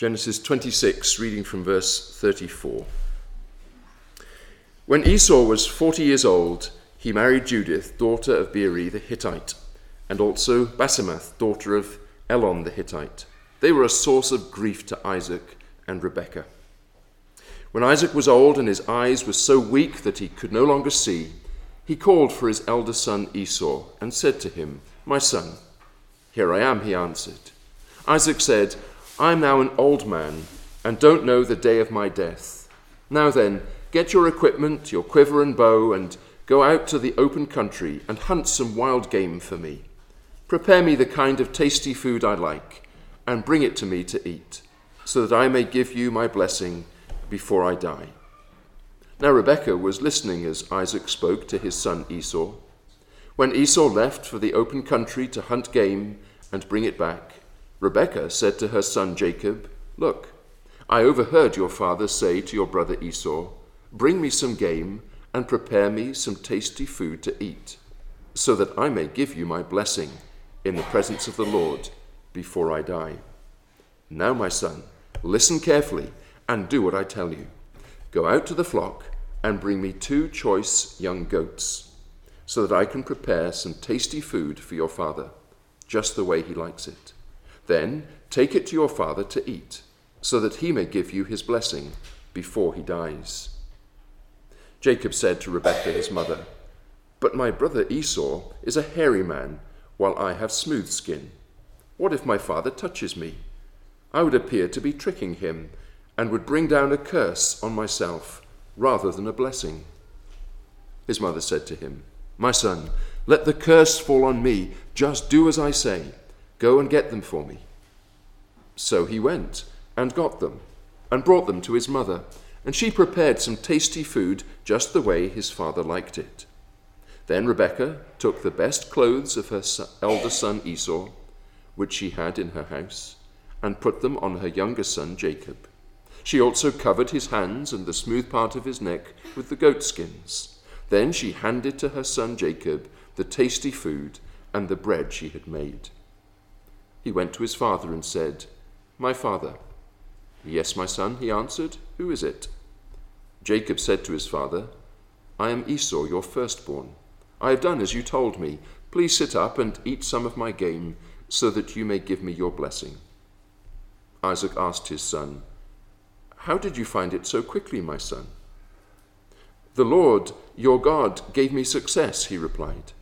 Genesis 26, reading from verse 34. When Esau was 40 years old, he married Judith, daughter of Beeri the Hittite, and also Basemath, daughter of Elon the Hittite. They were a source of grief to Isaac and Rebekah. When Isaac was old and his eyes were so weak that he could no longer see, he called for his elder son Esau and said to him, "My son." "Here I am," he answered. Isaac said, "I am now an old man and don't know the day of my death. Now then, get your equipment, your quiver and bow, and go out to the open country and hunt some wild game for me. Prepare me the kind of tasty food I like and bring it to me to eat, so that I may give you my blessing before I die." Now Rebekah was listening as Isaac spoke to his son Esau. When Esau left for the open country to hunt game and bring it back, Rebekah said to her son Jacob, "Look, I overheard your father say to your brother Esau, 'Bring me some game and prepare me some tasty food to eat, so that I may give you my blessing in the presence of the Lord before I die.' Now, my son, listen carefully and do what I tell you. Go out to the flock and bring me 2 choice young goats, so that I can prepare some tasty food for your father, just the way he likes it. Then take it to your father to eat, so that he may give you his blessing before he dies." Jacob said to Rebekah his mother, "But my brother Esau is a hairy man, while I have smooth skin. What if my father touches me? I would appear to be tricking him, and would bring down a curse on myself rather than a blessing." His mother said to him, "My son, let the curse fall on me. Just do as I say. Go and get them for me." So he went and got them and brought them to his mother, and she prepared some tasty food just the way his father liked it. Then Rebekah took the best clothes of her elder son Esau, which she had in her house, and put them on her younger son Jacob. She also covered his hands and the smooth part of his neck with the goat skins. Then she handed to her son Jacob the tasty food and the bread she had made. He went to his father and said, "My father." "Yes, my son," he answered. "Who is it?" Jacob said to his father, "I am Esau, your firstborn. I have done as you told me. Please sit up and eat some of my game, so that you may give me your blessing." Isaac asked his son, "How did you find it so quickly, my son?" "The Lord, your God, gave me success," he replied.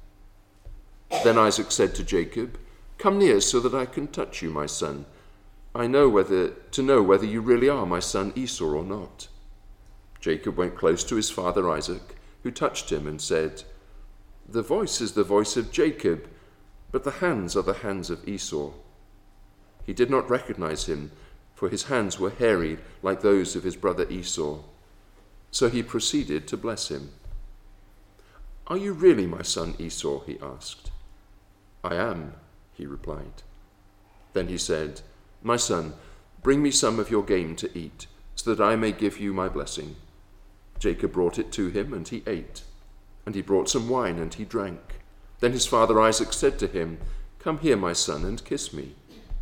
Then Isaac said to Jacob, "Come near so that I can touch you, my son. I know whether you really are my son Esau or not." Jacob went close to his father Isaac, who touched him and said, "The voice is the voice of Jacob, but the hands are the hands of Esau." He did not recognize him, for his hands were hairy like those of his brother Esau. So he proceeded to bless him. "Are you really my son Esau?" he asked. "I am," he replied. Then he said, "My son, bring me some of your game to eat, so that I may give you my blessing." Jacob brought it to him, and he ate. And he brought some wine, and he drank. Then his father Isaac said to him, "Come here, my son, and kiss me."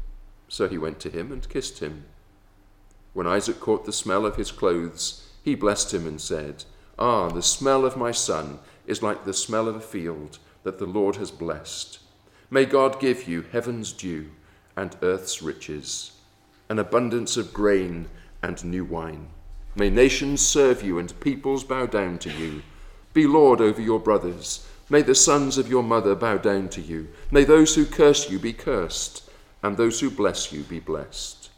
So he went to him and kissed him. When Isaac caught the smell of his clothes, he blessed him and said, "Ah, the smell of my son is like the smell of a field that the Lord has blessed. May God give you heaven's dew and earth's riches, an abundance of grain and new wine. May nations serve you and peoples bow down to you. Be Lord over your brothers. May the sons of your mother bow down to you. May those who curse you be cursed, and those who bless you be blessed."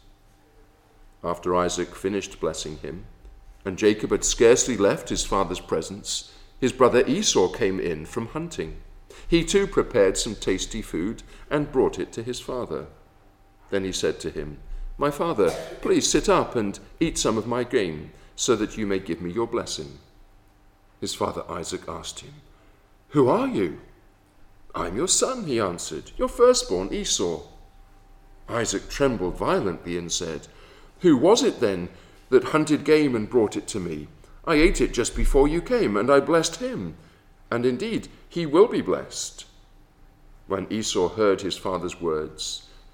After Isaac finished blessing him, and Jacob had scarcely left his father's presence, his brother Esau came in from hunting. He too prepared some tasty food and brought it to his father. Then he said to him, "My father, please sit up and eat some of my game, so that you may give me your blessing." His father Isaac asked him, "Who are you?" "I am your son," he answered, "your firstborn Esau." Isaac trembled violently and said, "Who was it then that hunted game and brought it to me? I ate it just before you came, and I blessed him, and indeed he will be blessed." When Esau heard his father's words,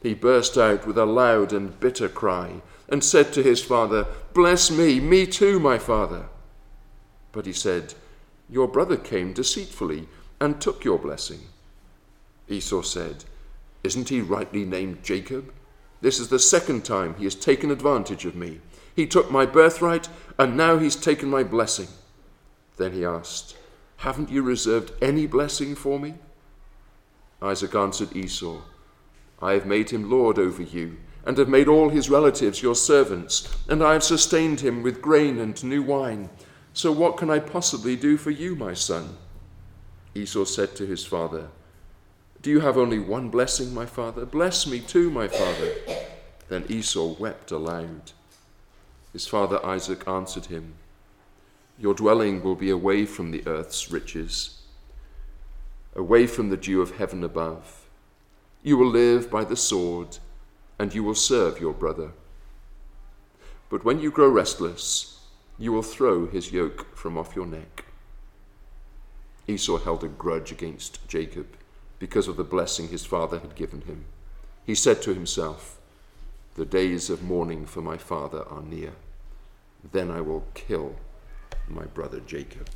he burst out with a loud and bitter cry and said to his father, "Bless me too, my father." But he said, "Your brother came deceitfully and took your blessing." Esau said, "Isn't he rightly named Jacob? This is the second time he has taken advantage of me. He took my birthright, and now he's taken my blessing." Then he asked, "Haven't you reserved any blessing for me?" Isaac answered Esau, "I have made him lord over you, and have made all his relatives your servants, and I have sustained him with grain and new wine. So what can I possibly do for you, my son?" Esau said to his father, "Do you have only one blessing, my father? Bless me too, my father." Then Esau wept aloud. His father Isaac answered him, "Your dwelling will be away from the earth's riches, away from the dew of heaven above. You will live by the sword, and you will serve your brother. But when you grow restless, you will throw his yoke from off your neck." Esau held a grudge against Jacob because of the blessing his father had given him. He said to himself, "The days of mourning for my father are near. Then I will kill my brother Jacob."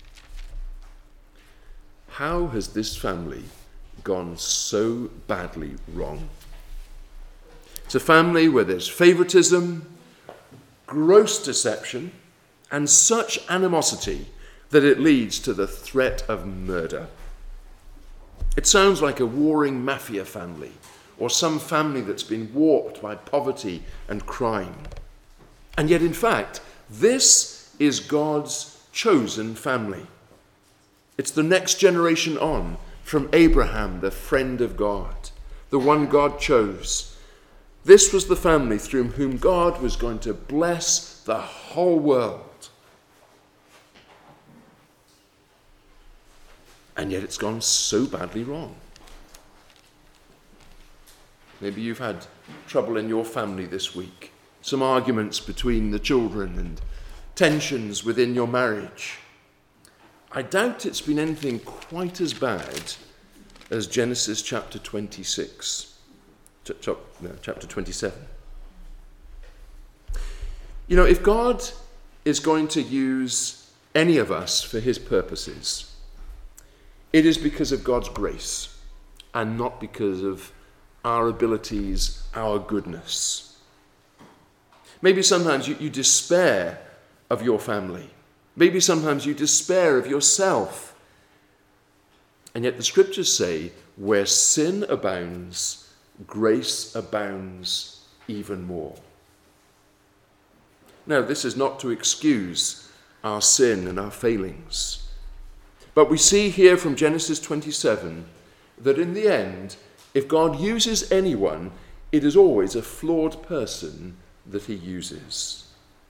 How has this family gone so badly wrong? It's a family where there's favoritism, gross deception, and such animosity that it leads to the threat of murder. It sounds like a warring mafia family, or some family that's been warped by poverty and crime. And yet, in fact, this is God's chosen family. It's the next generation on from Abraham, the friend of God, the one God chose. This was the family through whom God was going to bless the whole world. And yet it's gone so badly wrong. Maybe you've had trouble in your family this week. Some arguments between the children and tensions within your marriage. I doubt it's been anything quite as bad as Genesis chapter 26. Chapter 27. You know, if God is going to use any of us for his purposes, it is because of God's grace and not because of our abilities, our goodness. Maybe sometimes you despair of your family. Maybe sometimes you despair of yourself. And yet the scriptures say, where sin abounds, grace abounds even more. Now, this is not to excuse our sin and our failings. But we see here from Genesis 27 that in the end, if God uses anyone, it is always a flawed person that he uses.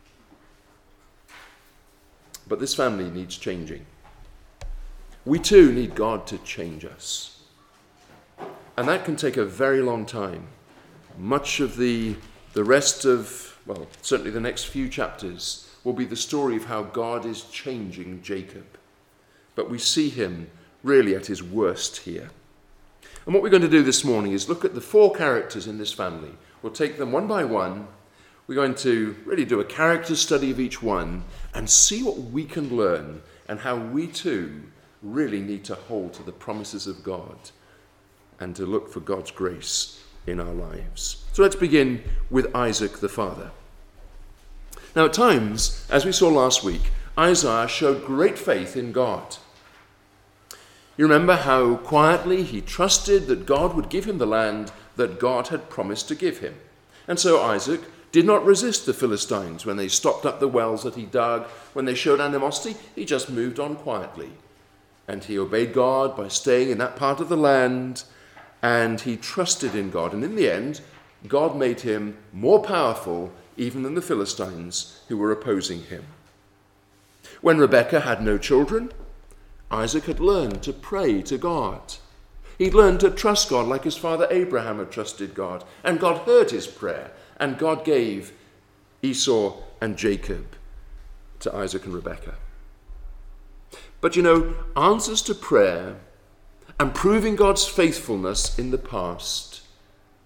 But this family needs changing. We too need God to change us. And that can take a very long time. Much of the rest of, well, certainly the next few chapters will be the story of how God is changing Jacob. But we see him really at his worst here. And what we're going to do this morning is look at the four characters in this family. We'll take them one by one. We're going to really do a character study of each one and see what we can learn and how we too really need to hold to the promises of God and to look for God's grace in our lives. So let's begin with Isaac the father. Now at times, as we saw last week, Isaiah showed great faith in God. You remember how quietly he trusted that God would give him the land that God had promised to give him. And so Isaac did not resist the Philistines when they stopped up the wells that he dug. When they showed animosity, he just moved on quietly. And he obeyed God by staying in that part of the land, and he trusted in God. And in the end, God made him more powerful even than the Philistines who were opposing him. When Rebekah had no children, Isaac had learned to pray to God. He'd learned to trust God like his father Abraham had trusted God. And God heard his prayer. And God gave Esau and Jacob to Isaac and Rebekah. But you know, answers to prayer and proving God's faithfulness in the past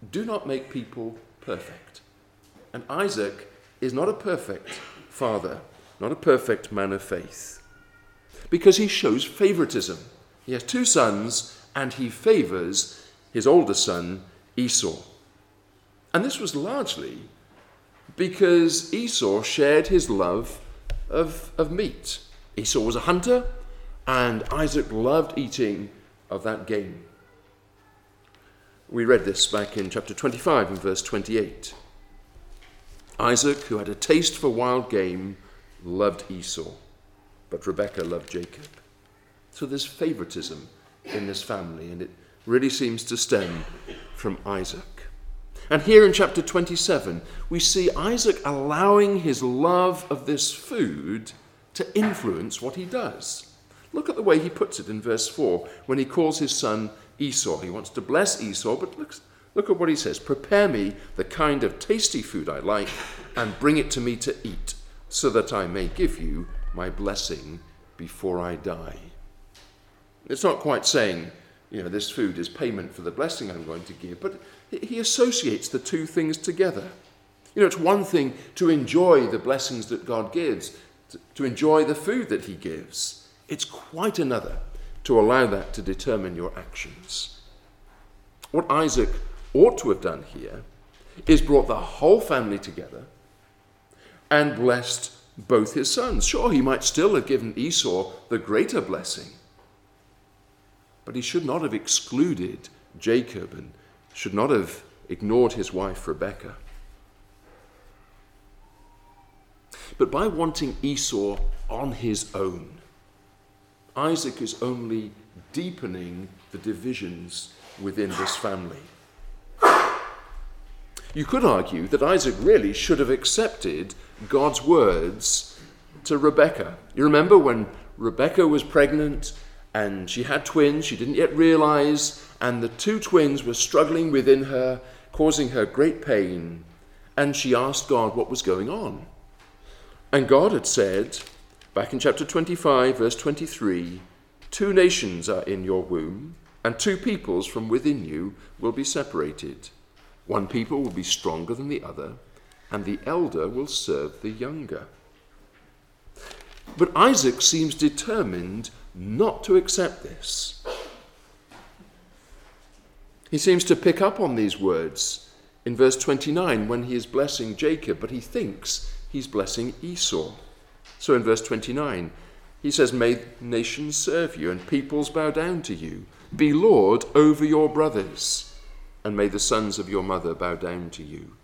do not make people perfect. And Isaac is not a perfect father, not a perfect man of faith, because he shows favoritism. He has two sons, and he favors his older son, Esau. And this was largely because Esau shared his love of meat. Esau was a hunter, and Isaac loved eating of that game. We read this back in chapter 25 and verse 28. Isaac, who had a taste for wild game, loved Esau, but Rebekah loved Jacob. So there's favoritism in this family, and it really seems to stem from Isaac. And here in chapter 27, we see Isaac allowing his love of this food to influence what he does. Look at the way he puts it in verse 4 when he calls his son Esau. He wants to bless Esau, but look at what he says. Prepare me the kind of tasty food I like and bring it to me to eat, so that I may give you my blessing before I die. It's not quite saying, this food is payment for the blessing I'm going to give, but he associates the two things together. It's one thing to enjoy the blessings that God gives, to enjoy the food that he gives. It's quite another to allow that to determine your actions. What Isaac ought to have done here is brought the whole family together and blessed both his sons. Sure, he might still have given Esau the greater blessing, but he should not have excluded Jacob and should not have ignored his wife Rebekah. But by wanting Esau on his own, Isaac is only deepening the divisions within this family. You could argue that Isaac really should have accepted God's words to Rebekah. You remember when Rebekah was pregnant and she had twins she didn't yet realize, and the two twins were struggling within her, causing her great pain, and she asked God what was going on. And God had said, back in chapter 25, verse 23, 2 nations are in your womb, and 2 peoples from within you will be separated. One people will be stronger than the other, and the elder will serve the younger. But Isaac seems determined not to accept this. He seems to pick up on these words in verse 29 when he is blessing Jacob, but he thinks he's blessing Esau. So in verse 29, he says, may nations serve you and peoples bow down to you. Be Lord over your brothers, and may the sons of your mother bow down to you.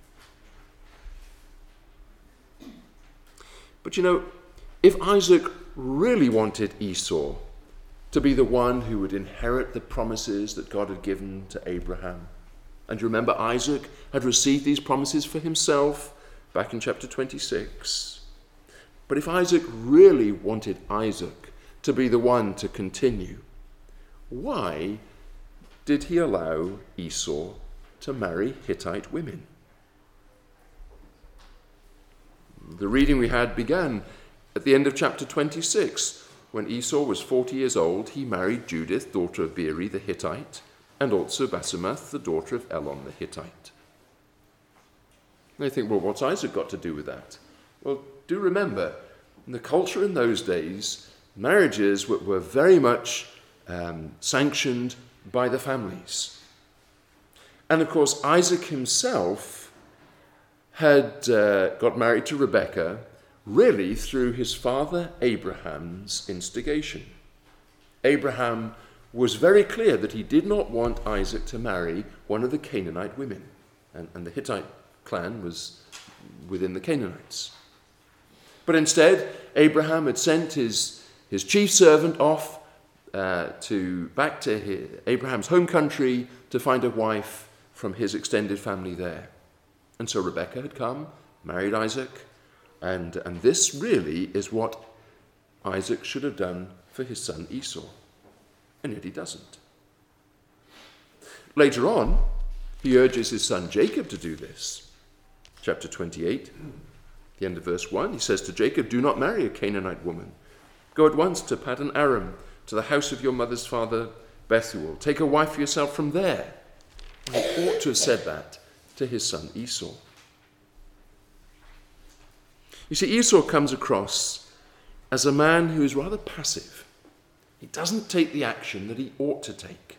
But if Isaac really wanted Esau to be the one who would inherit the promises that God had given to Abraham, and you remember Isaac had received these promises for himself back in chapter 26. But if Isaac really wanted Isaac to be the one to continue, why did he allow Esau to marry Hittite women? The reading we had began at the end of chapter 26. When Esau was 40 years old, he married Judith, daughter of Beeri the Hittite, and also Basemath, the daughter of Elon the Hittite. And they think, well, what's Isaac got to do with that? Well, do remember, in the culture in those days, marriages were very much sanctioned by the families. And of course, Isaac himself had got married to Rebekah really through his father Abraham's instigation. Abraham was very clear that he did not want Isaac to marry one of the Canaanite women, and the Hittite clan was within the Canaanites. But instead, Abraham had sent his chief servant off back to Abraham's home country to find a wife from his extended family there. And so Rebekah had come, married Isaac, and this really is what Isaac should have done for his son Esau. And yet he doesn't. Later on, he urges his son Jacob to do this. Chapter 28, the end of verse 1, he says to Jacob, do not marry a Canaanite woman. Go at once to Paddan Aram, to the house of your mother's father Bethuel. Take a wife for yourself from there. He ought to have said that to his son Esau. You see, Esau comes across as a man who is rather passive. He doesn't take the action that he ought to take.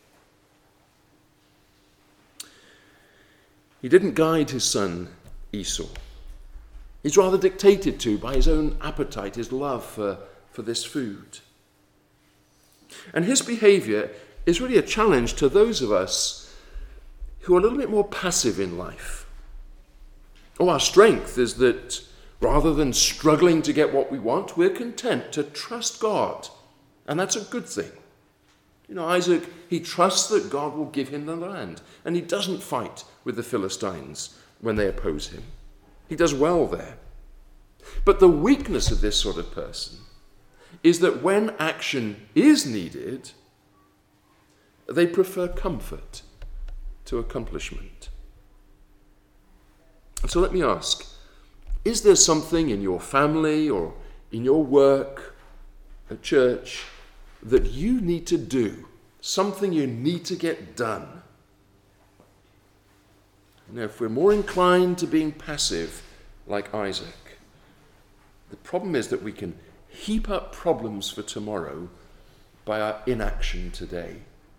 He didn't guide his son Esau. He's rather dictated to by his own appetite, his love for this food. And his behavior is really a challenge to those of us who are a little bit more passive in life. Our strength is that rather than struggling to get what we want, we're content to trust God. And that's a good thing. Isaac, he trusts that God will give him the land. And he doesn't fight with the Philistines when they oppose him. He does well there. But the weakness of this sort of person is that when action is needed, they prefer comfort to accomplishment. And so let me ask, is there something in your family or in your work at church that you need to do, something you need to get done? If we're more inclined to being passive like Isaac, the problem is that we can heap up problems for tomorrow by our inaction today.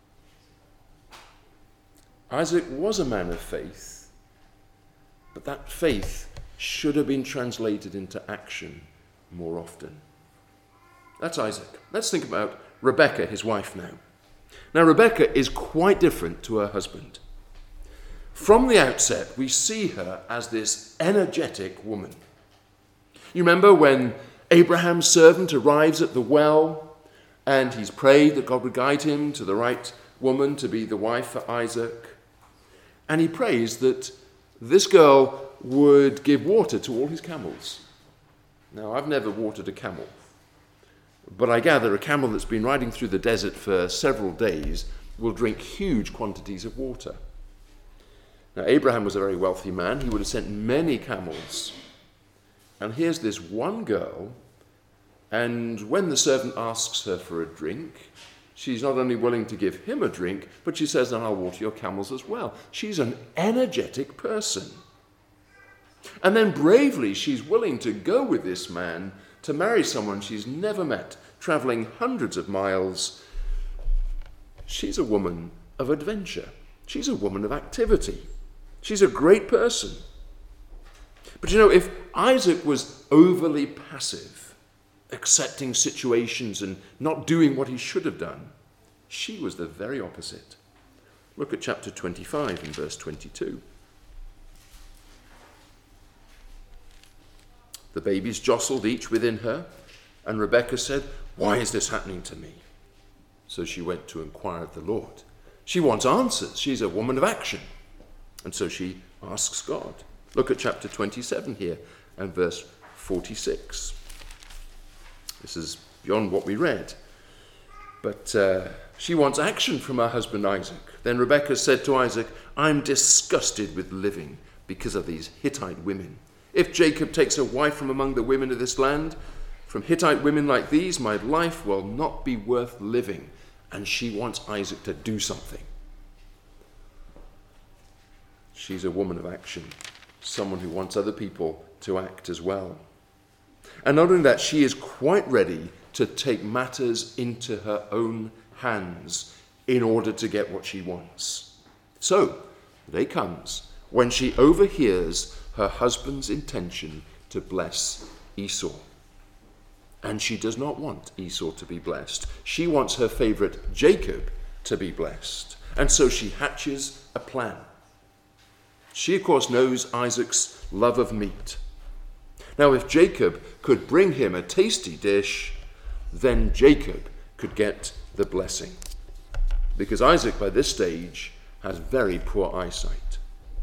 Isaac was a man of faith, but that faith should have been translated into action more often. That's Isaac. Let's think about Rebekah, his wife now. Now, Rebekah is quite different to her husband. From the outset, we see her as this energetic woman. You remember when Abraham's servant arrives at the well and he's prayed that God would guide him to the right woman to be the wife for Isaac. And he prays that this girl would give water to all his camels. Now, I've never watered a camel, but I gather a camel that's been riding through the desert for several days will drink huge quantities of water. Now, Abraham was a very wealthy man. He would have sent many camels. And here's this one girl, and when the servant asks her for a drink, she's not only willing to give him a drink, but she says, "Then I'll water your camels as well." She's an energetic person. And then bravely, she's willing to go with this man to marry someone she's never met, traveling hundreds of miles. She's a woman of adventure. She's a woman of activity. She's a great person. But if Isaac was overly passive, accepting situations and not doing what he should have done, she was the very opposite. Look at chapter 25 and verse 22. The babies jostled each within her, and Rebekah said, "Why is this happening to me?" So she went to inquire of the Lord. She wants answers. She's a woman of action. And so she asks God. Look at chapter 27 here and verse 46. This is beyond what we read. But she wants action from her husband Isaac. Then Rebekah said to Isaac, "I'm disgusted with living because of these Hittite women. If Jacob takes a wife from among the women of this land, from Hittite women like these, my life will not be worth living." And she wants Isaac to do something. She's a woman of action, someone who wants other people to act as well. And not only that, she is quite ready to take matters into her own hands in order to get what she wants. So, the day comes when she overhears her husband's intention to bless Esau. And she does not want Esau to be blessed. She wants her favorite Jacob to be blessed. And so she hatches a plan. She, of course, knows Isaac's love of meat. Now, if Jacob could bring him a tasty dish, then Jacob could get the blessing. Because Isaac, by this stage, has very poor eyesight.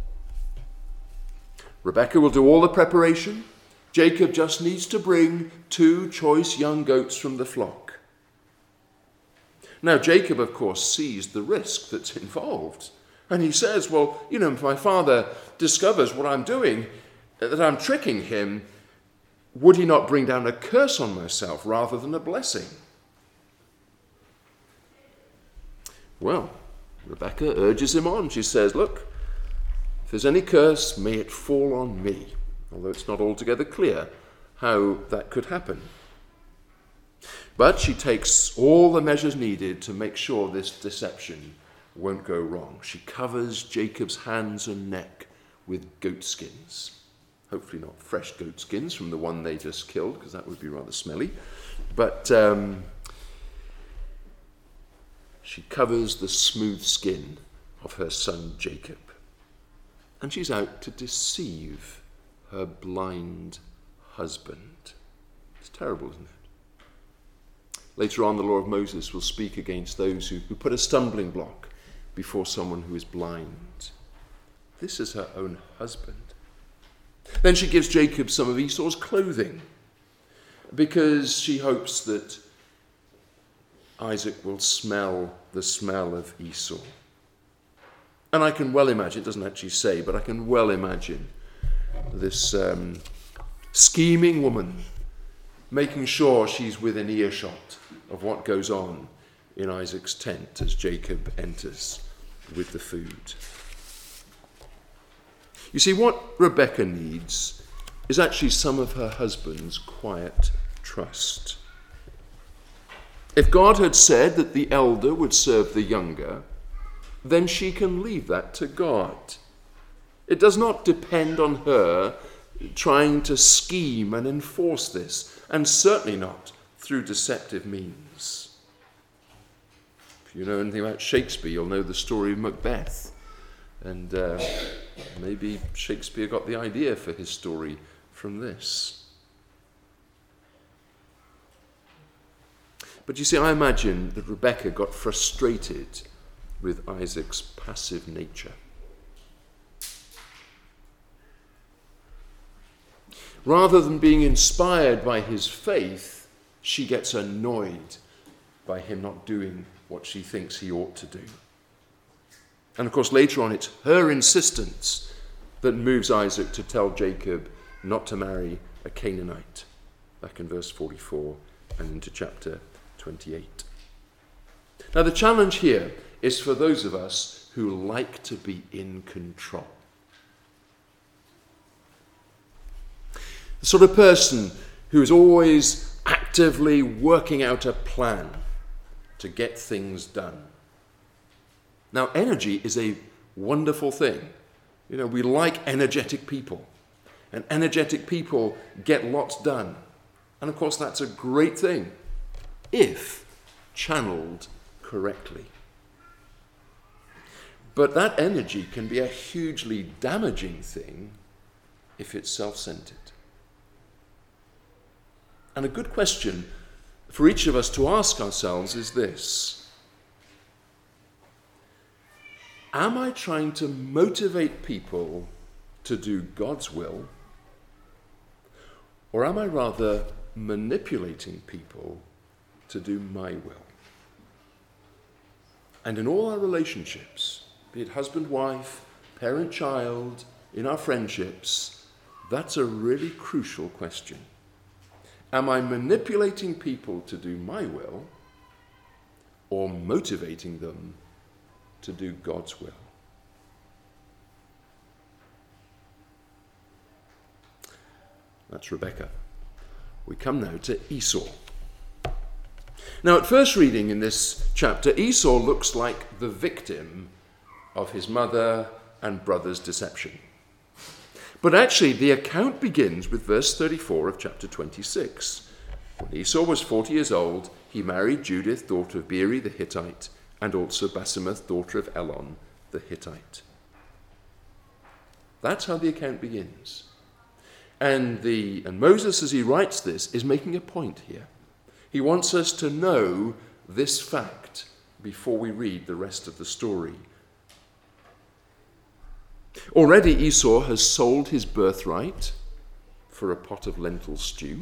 Rebekah will do all the preparation. Jacob just needs to bring 2 choice young goats from the flock. Now, Jacob, of course, sees the risk that's involved. And he says, well, if my father discovers what I'm doing, that I'm tricking him, would he not bring down a curse on myself rather than a blessing? Well, Rebekah urges him on. She says, look, if there's any curse, may it fall on me, although it's not altogether clear how that could happen. But she takes all the measures needed to make sure this deception won't go wrong. She covers Jacob's hands and neck with goat skins. Hopefully not fresh goat skins from the one they just killed, because that would be rather smelly. But she covers the smooth skin of her son Jacob. And she's out to deceive her blind husband. It's terrible, isn't it? Later on, the law of Moses will speak against those who put a stumbling block before someone who is blind. This is her own husband. Then she gives Jacob some of Esau's clothing because she hopes that Isaac will smell the smell of Esau. And I can well imagine, it doesn't actually say, but I can well imagine this scheming woman making sure she's within earshot of what goes on in Isaac's tent as Jacob enters with the food. You see, what Rebekah needs is actually some of her husband's quiet trust. If God had said that the elder would serve the younger, then she can leave that to God. It does not depend on her trying to scheme and enforce this, and certainly not through deceptive means. If you know anything about Shakespeare, you'll know the story of Macbeth. And maybe Shakespeare got the idea for his story from this. But you see, I imagine that Rebekah got frustrated with Isaac's passive nature. Rather than being inspired by his faith, she gets annoyed by him not doing what she thinks he ought to do. And of course, later on, it's her insistence that moves Isaac to tell Jacob not to marry a Canaanite, back in verse 44 and into chapter 28. Now, the challenge here is for those of us who like to be in control. The sort of person who is always actively working out a plan to get things done. Now, energy is a wonderful thing. You know, we like energetic people. And energetic people get lots done. And of course, that's a great thing if channeled correctly. But that energy can be a hugely damaging thing if it's self-centered. And a good question for each of us to ask ourselves is this: am I trying to motivate people to do God's will, or am I rather manipulating people to do my will? And in all our relationships, be it husband-wife, parent-child, in our friendships, that's a really crucial question. Am I manipulating people to do my will, or motivating them to do God's will? That's Rebekah. We come now to Esau. Now, at first reading in this chapter, Esau looks like the victim of his mother and brother's deception. But actually, the account begins with verse 34 of chapter 26. When Esau was 40 years old, he married Judith, daughter of Beeri the Hittite, and also Basemath, daughter of Elon the Hittite. That's how the account begins. And Moses, as he writes this, is making a point here. He wants us to know this fact before we read the rest of the story. Already Esau has sold his birthright for a pot of lentil stew.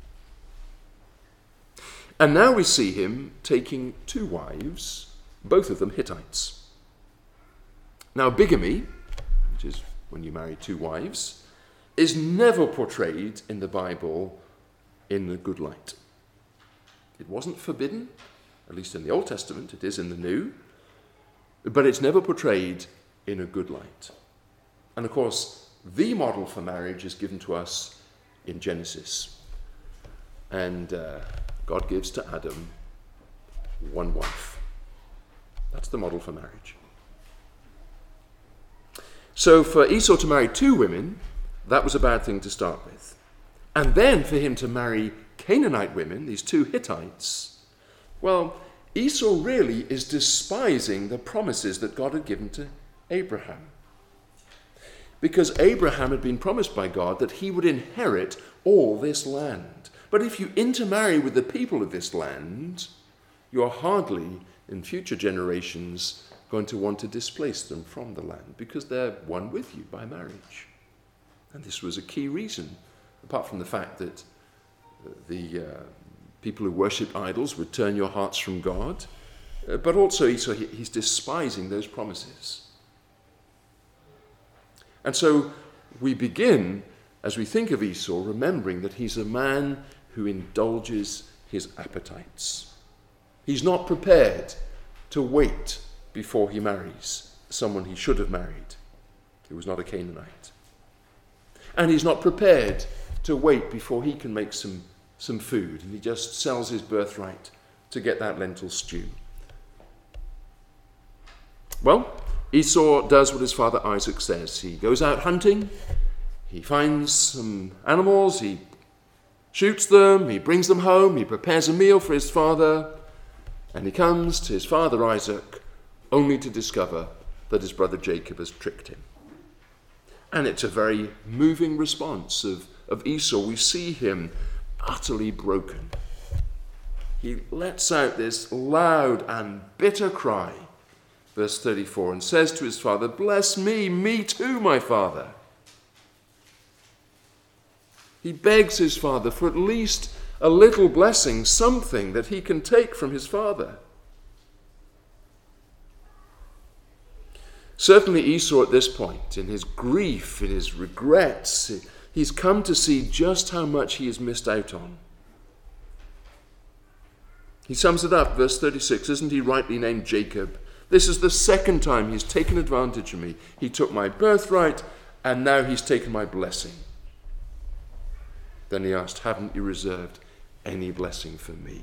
And now we see him taking 2 wives, both of them Hittites. Now, bigamy, which is when you marry 2 wives, is never portrayed in the Bible in a good light. It wasn't forbidden, at least in the Old Testament. It is in the New. but it's never portrayed in a good light. And of course, the model for marriage is given to us in Genesis. And God gives to Adam one wife. That's the model for marriage. So for Esau to marry two women, that was a bad thing to start with. And then for him to marry Canaanite women, these two Hittites, well, Esau really is despising the promises that God had given to Abraham. Because Abraham had been promised by God that he would inherit all this land. But if you intermarry with the people of this land, you are hardly, in future generations, going to want to displace them from the land, because they're one with you by marriage. And this was a key reason, apart from the fact that the people who worship idols would turn your hearts from God, but also he's despising those promises. And so we begin, as we think of Esau, remembering that he's a man who indulges his appetites. He's not prepared to wait before he marries someone he should have married, who was not a Canaanite. And he's not prepared to wait before he can make some food, and he just sells his birthright to get that lentil stew. Well, Esau does what his father Isaac says. He goes out hunting, he finds some animals, he shoots them, he brings them home, he prepares a meal for his father, and he comes to his father Isaac only to discover that his brother Jacob has tricked him. And it's a very moving response of Esau. We see him utterly broken. He lets out this loud and bitter cry, verse 34, and says to his father, "Bless me too, my father." He begs his father for at least a little blessing, something that he can take from his father. Certainly Esau at this point, in his grief, in his regrets, he's come to see just how much he has missed out on. He sums it up, verse 36, "Isn't he rightly named Jacob? This is the second time he's taken advantage of me. He took my birthright, and now he's taken my blessing." Then he asked, "Haven't you reserved any blessing for me?"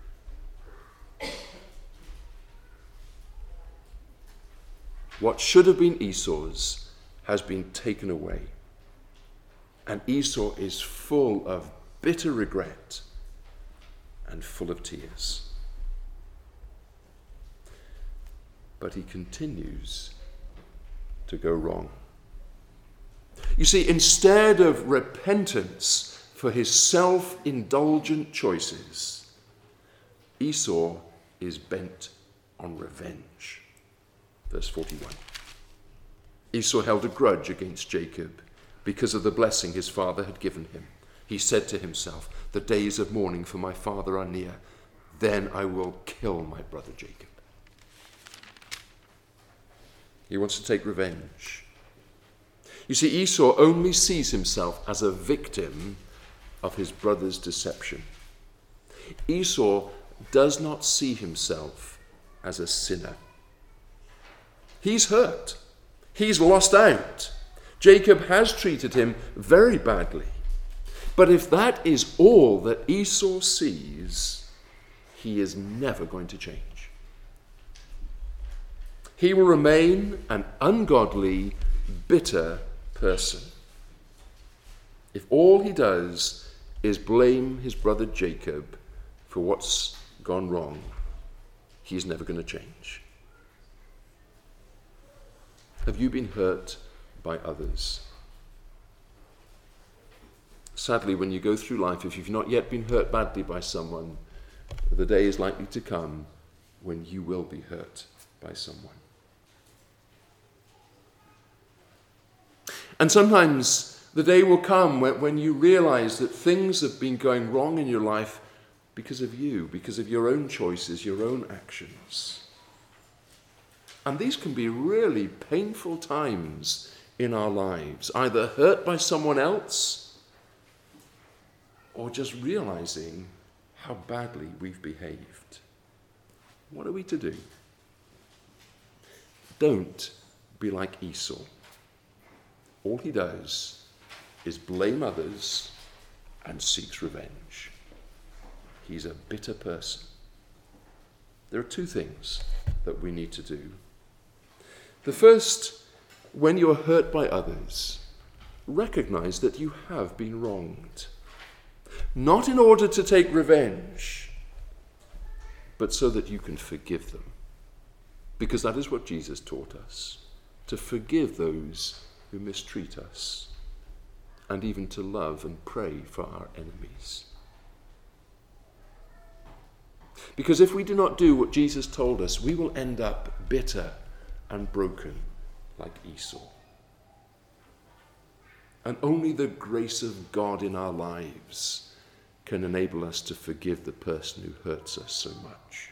What should have been Esau's has been taken away. And Esau is full of bitter regret and full of tears. But he continues to go wrong. You see, instead of repentance for his self-indulgent choices, Esau is bent on revenge. Verse 41. Esau held a grudge against Jacob because of the blessing his father had given him. He said to himself, "The days of mourning for my father are near. Then I will kill my brother Jacob." He wants to take revenge. You see, Esau only sees himself as a victim of his brother's deception. Esau does not see himself as a sinner. He's hurt. He's lost out. Jacob has treated him very badly. But if that is all that Esau sees, he is never going to change. He will remain an ungodly, bitter person. If all he does is blame his brother Jacob for what's gone wrong, he's never going to change. Have you been hurt by others? Sadly, when you go through life, if you've not yet been hurt badly by someone, the day is likely to come when you will be hurt by someone. And sometimes the day will come when you realize that things have been going wrong in your life because of you, because of your own choices, your own actions. And these can be really painful times in our lives, either hurt by someone else or just realizing how badly we've behaved. What are we to do? Don't be like Esau. All he does is blame others and seeks revenge. He's a bitter person. There are two things that we need to do. The first, when you're hurt by others, recognize that you have been wronged. Not in order to take revenge, but so that you can forgive them. Because that is what Jesus taught us, to forgive those who mistreat us, and even to love and pray for our enemies. Because if we do not do what Jesus told us, we will end up bitter and broken like Esau. And only the grace of God in our lives can enable us to forgive the person who hurts us so much.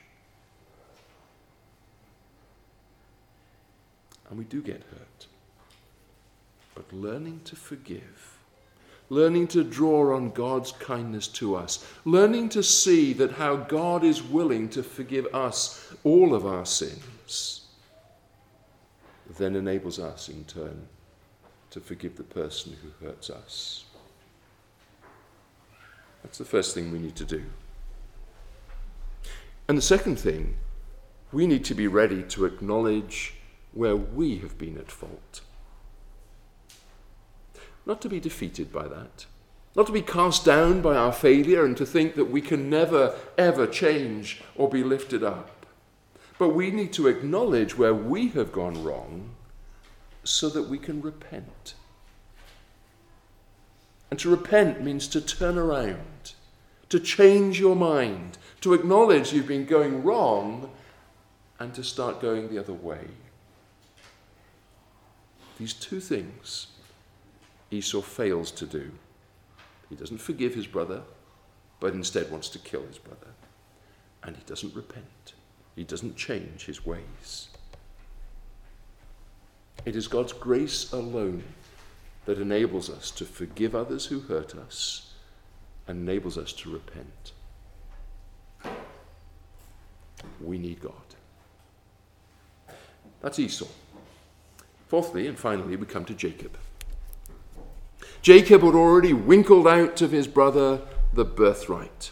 And we do get hurt. But learning to forgive, learning to draw on God's kindness to us, learning to see that how God is willing to forgive us all of our sins, then enables us in turn to forgive the person who hurts us. That's the first thing we need to do. And the second thing, we need to be ready to acknowledge where we have been at fault. Not to be defeated by that. Not to be cast down by our failure and to think that we can never, ever change or be lifted up. But we need to acknowledge where we have gone wrong so that we can repent. And to repent means to turn around, to change your mind, to acknowledge you've been going wrong and to start going the other way. These two things Esau fails to do. He doesn't forgive his brother, but instead wants to kill his brother. And he doesn't repent. He doesn't change his ways. It is God's grace alone that enables us to forgive others who hurt us and enables us to repent. We need God. That's Esau. Fourthly and finally, we come to Jacob. Jacob had already winkled out of his brother the birthright.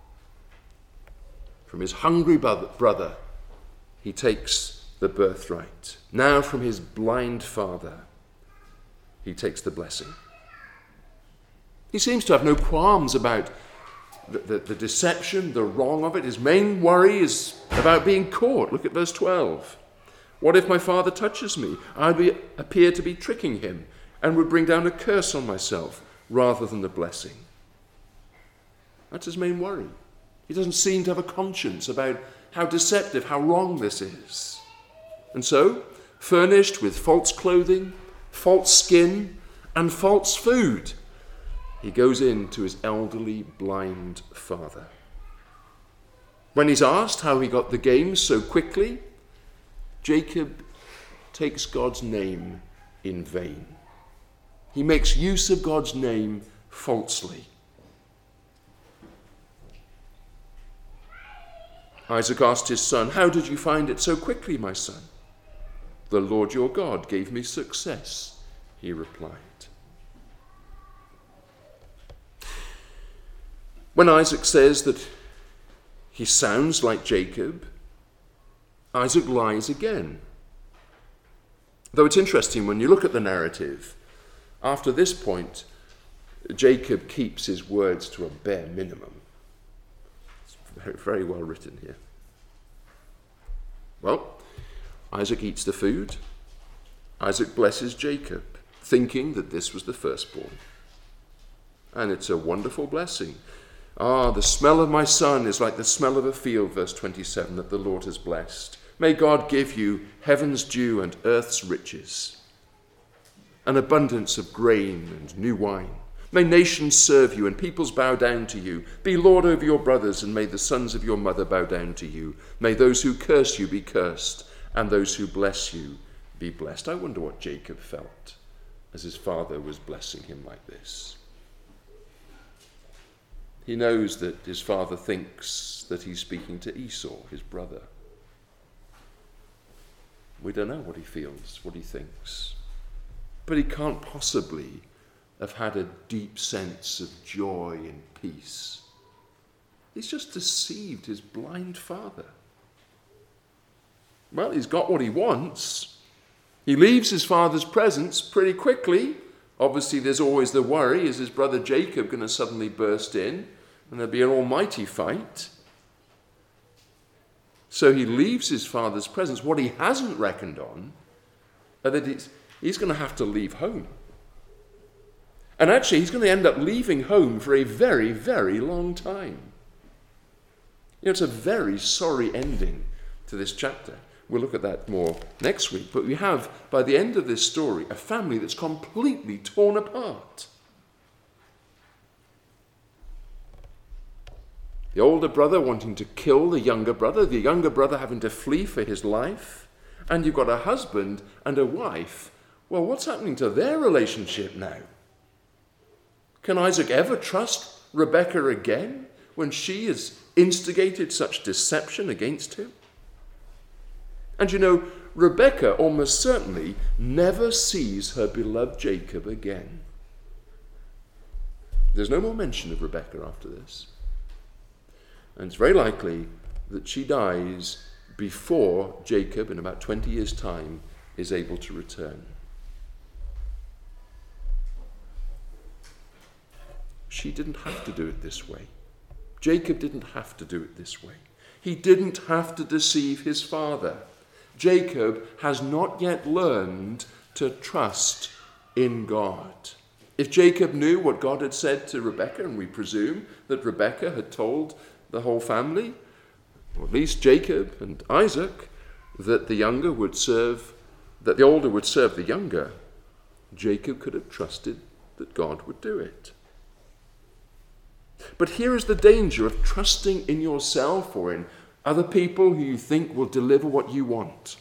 From his hungry brother, he takes the birthright. Now from his blind father, he takes the blessing. He seems to have no qualms about the deception, the wrong of it. His main worry is about being caught. Look at verse 12. What if my father touches me? I appear to be tricking him and would bring down a curse on myself rather than the blessing. That's his main worry. He doesn't seem to have a conscience about how deceptive, how wrong this is. And so, furnished with false clothing, false skin, and false food, he goes in to his elderly blind father. When he's asked how he got the game so quickly, Jacob takes God's name in vain. He makes use of God's name falsely. Isaac asked his son, "How did you find it so quickly, my son?" "The Lord your God gave me success," he replied. When Isaac says that he sounds like Jacob, Isaac lies again. Though it's interesting, when you look at the narrative, after this point, Jacob keeps his words to a bare minimum. It's very, very well written here. Well, Isaac eats the food. Isaac blesses Jacob, thinking that this was the firstborn. And it's a wonderful blessing. The smell of my son is like the smell of a field, verse 27, that the Lord has blessed. May God give you heaven's dew and earth's riches, an abundance of grain and new wine. May nations serve you and peoples bow down to you. Be Lord over your brothers, and may the sons of your mother bow down to you. May those who curse you be cursed, and those who bless you be blessed. I wonder what Jacob felt as his father was blessing him like this. He knows that his father thinks that he's speaking to Esau, his brother. We don't know what he feels, what he thinks. But he can't possibly have had a deep sense of joy and peace. He's just deceived his blind father. Well, he's got what he wants. He leaves his father's presence pretty quickly. Obviously, there's always the worry, is his brother Jacob going to suddenly burst in and there'll be an almighty fight? So he leaves his father's presence. What he hasn't reckoned on are that he's going to have to leave home. And actually, he's going to end up leaving home for a very, very long time. It's a very sorry ending to this chapter. We'll look at that more next week. But we have, by the end of this story, a family that's completely torn apart. The older brother wanting to kill the younger brother having to flee for his life, and you've got a husband and a wife. Well, what's happening to their relationship now? Can Isaac ever trust Rebekah again when she has instigated such deception against him? And Rebekah almost certainly never sees her beloved Jacob again. There's no more mention of Rebekah after this. And it's very likely that she dies before Jacob, in about 20 years' time, is able to return. She didn't have to do it this way. Jacob didn't have to do it this way. He didn't have to deceive his father. Jacob has not yet learned to trust in God. If Jacob knew what God had said to Rebekah, and we presume that Rebekah had told the whole family, or at least Jacob and Isaac, that the older would serve the younger, Jacob could have trusted that God would do it. But here is the danger of trusting in yourself or in other people who you think will deliver what you want.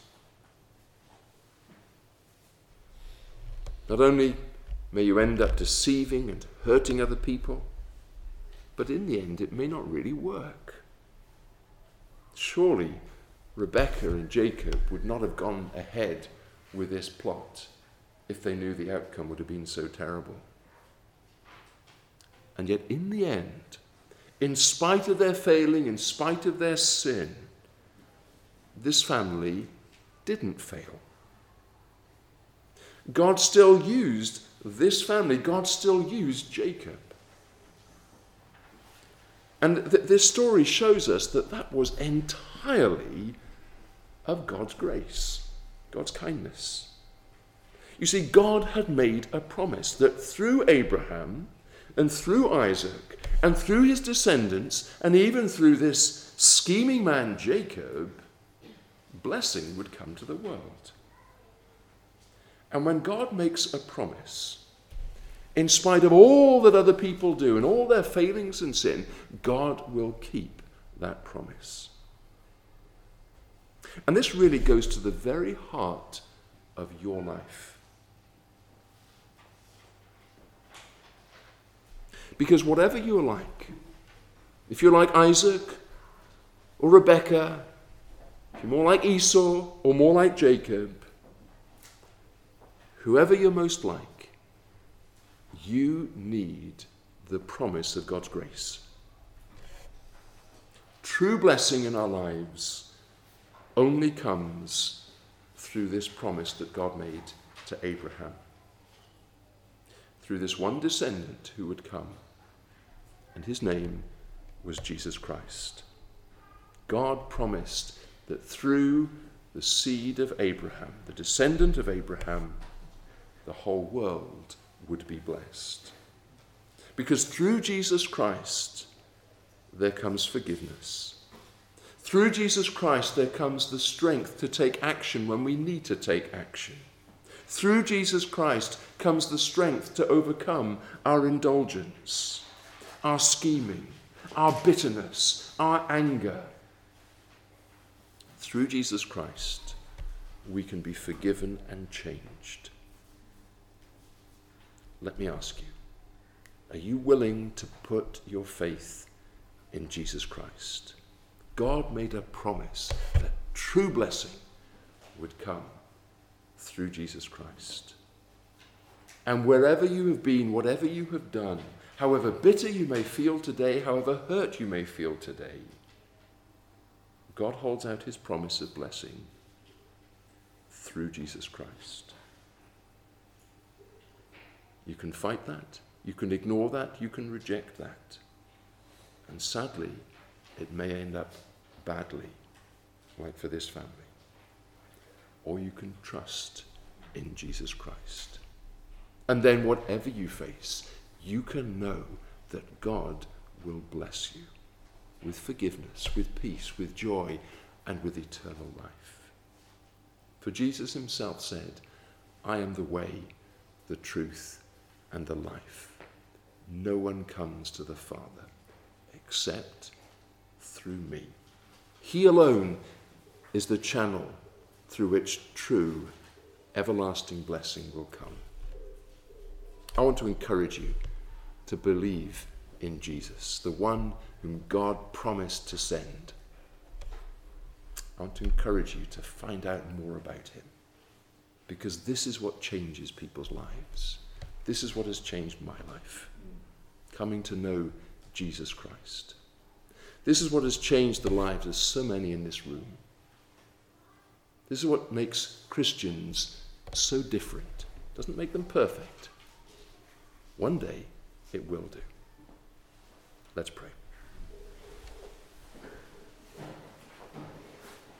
Not only may you end up deceiving and hurting other people, but in the end it may not really work. Surely Rebekah and Jacob would not have gone ahead with this plot if they knew the outcome would have been so terrible. And yet in the end, in spite of their failing, in spite of their sin, this family didn't fail. God still used this family. God still used Jacob. And this story shows us that was entirely of God's grace, God's kindness. You see, God had made a promise that through Abraham and through Isaac and through his descendants and even through this scheming man Jacob, blessing would come to the world. And when God makes a promise, in spite of all that other people do and all their failings and sin, God will keep that promise. And this really goes to the very heart of your life. Because whatever you're like, if you're like Isaac or Rebekah, if you're more like Esau or more like Jacob, whoever you're most like, you need the promise of God's grace. True blessing in our lives only comes through this promise that God made to Abraham. Through this one descendant who would come, and his name was Jesus Christ. God promised that through the seed of Abraham, the descendant of Abraham, the whole world would be blessed. Because through Jesus Christ, there comes forgiveness. Through Jesus Christ, there comes the strength to take action when we need to take action. Through Jesus Christ comes the strength to overcome our indulgence, our scheming, our bitterness, our anger. Through Jesus Christ, we can be forgiven and changed. Let me ask you, are you willing to put your faith in Jesus Christ? God made a promise that true blessing would come through Jesus Christ. And wherever you have been, whatever you have done, however bitter you may feel today, however hurt you may feel today, God holds out his promise of blessing through Jesus Christ. You can fight that, you can ignore that, you can reject that. And sadly, it may end up badly, like for this family. Or you can trust in Jesus Christ. And then whatever you face, you can know that God will bless you with forgiveness, with peace, with joy, and with eternal life. For Jesus himself said, I am the way, the truth, and the life. No one comes to the Father except through me. He alone is the channel through which true, everlasting blessing will come. I want to encourage you to believe in Jesus, the one whom God promised to send. I want to encourage you to find out more about him, because this is what changes people's lives. This is what has changed my life, coming to know Jesus Christ. This is what has changed the lives of so many in this room. This is what makes Christians so different. It doesn't make them perfect. One day it will do. Let's pray.